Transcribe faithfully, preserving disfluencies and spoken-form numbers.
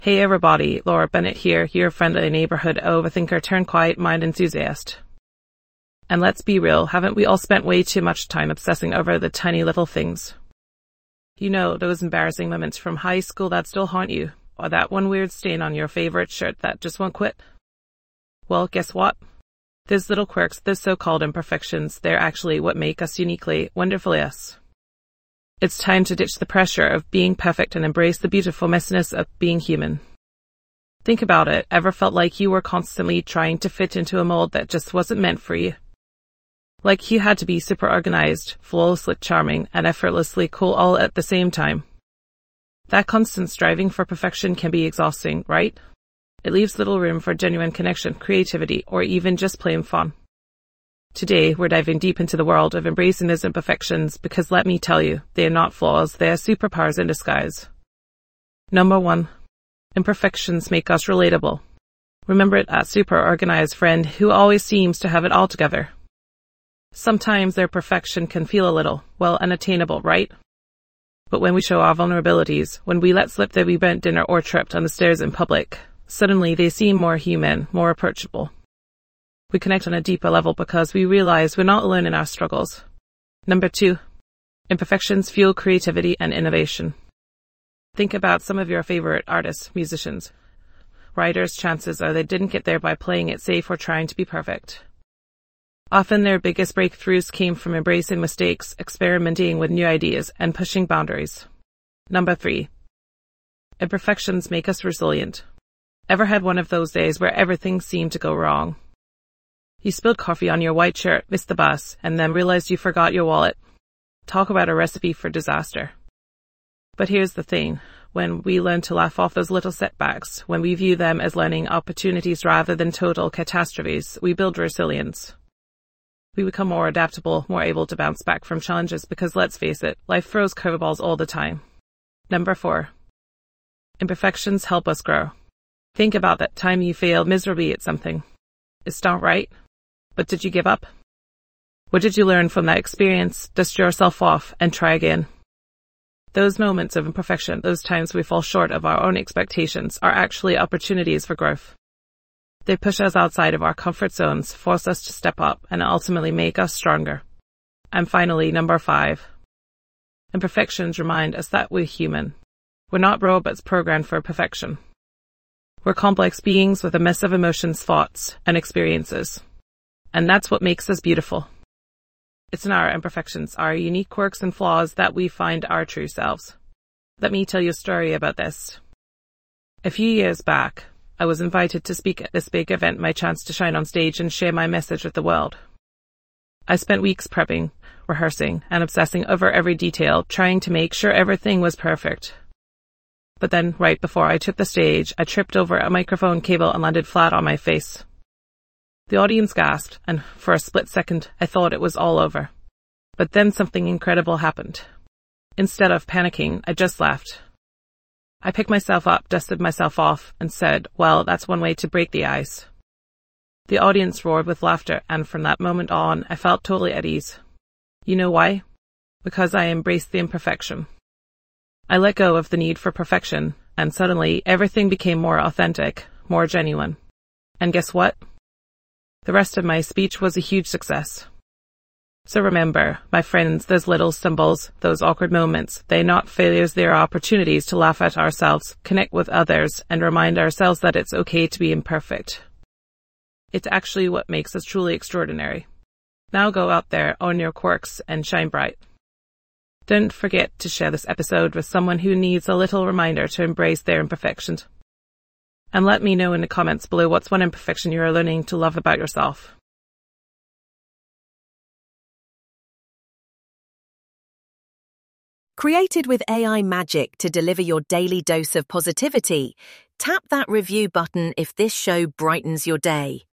Hey everybody, Laura Bennett here, your friendly neighborhood overthinker turned quiet mind enthusiast. And let's be real, haven't we all spent way too much time obsessing over the tiny little things? You know, those embarrassing moments from high school that still haunt you, or that one weird stain on your favorite shirt that just won't quit? Well, guess what? Those little quirks, those so-called imperfections, they're actually what make us uniquely, wonderfully us. It's time to ditch the pressure of being perfect and embrace the beautiful messiness of being human. Think about it. Ever felt like you were constantly trying to fit into a mold that just wasn't meant for you? Like you had to be super organized, flawlessly charming, and effortlessly cool all at the same time. That constant striving for perfection can be exhausting, right? It leaves little room for genuine connection, creativity, or even just plain fun. Today, we're diving deep into the world of embracing those imperfections because let me tell you, they are not flaws, they are superpowers in disguise. Number one, imperfections make us relatable. Remember it, that super organized friend who always seems to have it all together. Sometimes their perfection can feel a little, well, unattainable, right? But when we show our vulnerabilities, when we let slip that we burnt dinner or tripped on the stairs in public, suddenly they seem more human, more approachable. We connect on a deeper level because we realize we're not alone in our struggles. Number two, imperfections fuel creativity and innovation. Think about some of your favorite artists, musicians, writers. Chances are they didn't get there by playing it safe or trying to be perfect. Often their biggest breakthroughs came from embracing mistakes, experimenting with new ideas, and pushing boundaries. Number three, imperfections make us resilient. Ever had one of those days where everything seemed to go wrong? You spilled coffee on your white shirt, missed the bus, and then realized you forgot your wallet. Talk about a recipe for disaster. But here's the thing. When we learn to laugh off those little setbacks, when we view them as learning opportunities rather than total catastrophes, we build resilience. We become more adaptable, more able to bounce back from challenges because let's face it, life throws curveballs all the time. Number four, imperfections help us grow. Think about that time you failed miserably at something. It's not right. But did you give up? What did you learn from that experience? Dust yourself off and try again. Those moments of imperfection, those times we fall short of our own expectations, are actually opportunities for growth. They push us outside of our comfort zones, force us to step up, and ultimately make us stronger. And finally, number five. Imperfections remind us that we're human. We're not robots programmed for perfection. We're complex beings with a mess of emotions, thoughts, and experiences. And that's what makes us beautiful. It's in our imperfections, our unique quirks and flaws, that we find our true selves. Let me tell you a story about this. A few years back, I was invited to speak at this big event, my chance to shine on stage and share my message with the world. I spent weeks prepping, rehearsing, and obsessing over every detail, trying to make sure everything was perfect. But then, right before I took the stage, I tripped over a microphone cable and landed flat on my face. The audience gasped, and for a split second, I thought it was all over. But then something incredible happened. Instead of panicking, I just laughed. I picked myself up, dusted myself off, and said, well, that's one way to break the ice. The audience roared with laughter, and from that moment on, I felt totally at ease. You know why? Because I embraced the imperfection. I let go of the need for perfection, and suddenly everything became more authentic, more genuine. And guess what? The rest of my speech was a huge success. So remember, my friends, those little stumbles, those awkward moments, they're not failures, they're opportunities to laugh at ourselves, connect with others, and remind ourselves that it's okay to be imperfect. It's actually what makes us truly extraordinary. Now go out there, own your quirks, and shine bright. Don't forget to share this episode with someone who needs a little reminder to embrace their imperfections. And let me know in the comments below what's one imperfection you are learning to love about yourself. Created with A I magic to deliver your daily dose of positivity, tap that review button if this show brightens your day.